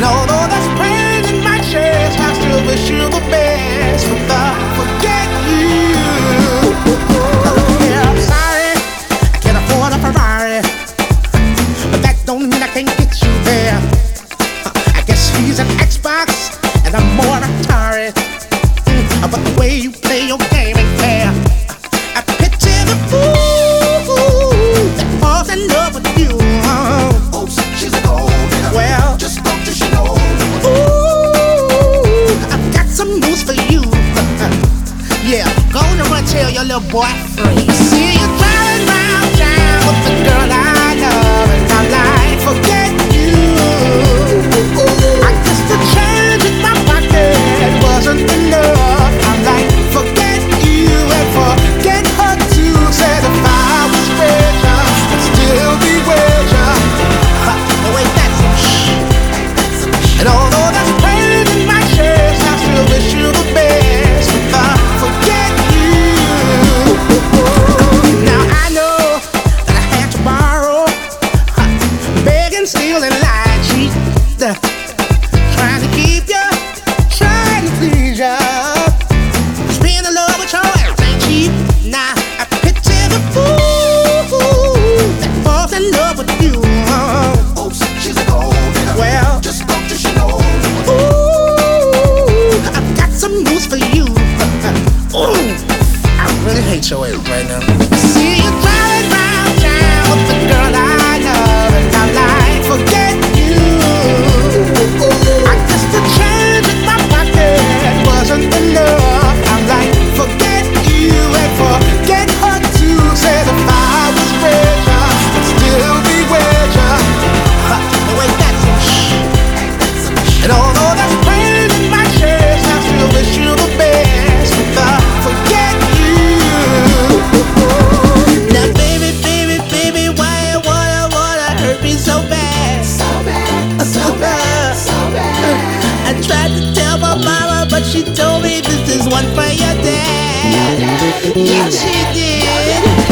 although there's pain in my chest, I still wish you the best. But I forget you. Yeah, I'm sorry, I can't afford a Ferrari, but that don't mean I can't get you there. I guess he's an Xbox and I'm more Atari. But the way you play your game ain't fair. I picture the fool that falls in love with you. Oops, she's a gold digger. Well, just spoke to she know. ooh, I've got some news for you. Yeah, go on and run tell your little boy free. See you driving round town with the girl I love, and I'm like, forget you. I guess the change in my pocket wasn't enough. I'm like, forget you and forget her too. Said if I was richer, I'd still be with ya. Oh wait, that's some shh. And although there's pain in my chest, I still wish you the best. But I forget you. Now I know that I had to borrow, beg and steal and lie, cheat, trying to keep ya, trying to please ya. Just being in love with your ass ain't cheap. Now I picture the fool that falls in love with you. Oops, she's a gold digger. Well, just spoke to she know. ooh, I've got some news for you. Ooh, I really hate your ass right now. See you driving round town with the girl I love, and I'm like, forget you. I guess the change in my pocket wasn't enough. I'm like, forget you and forget her too. Said if I was richer, I'd still be with ya. Oh wait, that's some shh. And although there's pain in my chest, I still wish you the best. But I forget you. Now baby, baby, baby, why you wanna hurt me so bad? So bad, so bad, so bad. I tried to tell my mama, but she told me this is one for your dad. Yeah, she did.